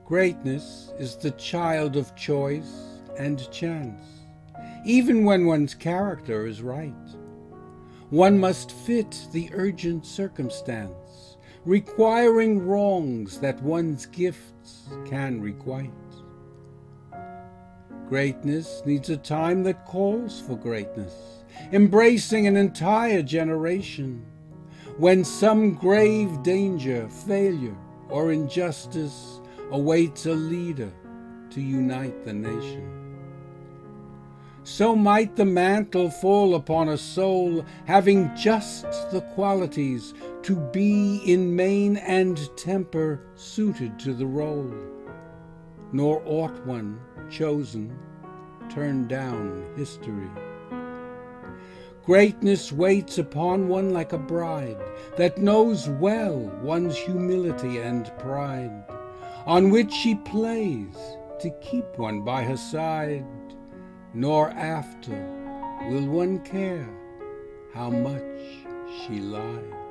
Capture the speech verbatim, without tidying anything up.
Greatness is the child of choice and chance, even when one's character is right. One must fit the urgent circumstance, requiring wrongs that one's gifts can requite. Greatness needs a time that calls for greatness, embracing an entire generation, when some grave danger, failure, or injustice awaits a leader to unite the nation. So might the mantle fall upon a soul having just the qualities to be in main and temper suited to the role, nor ought one chosen turn down history. Greatness waits upon one like a bride that knows well one's humility and pride, on which she plays to keep one by her side, nor after will one care how much she lied.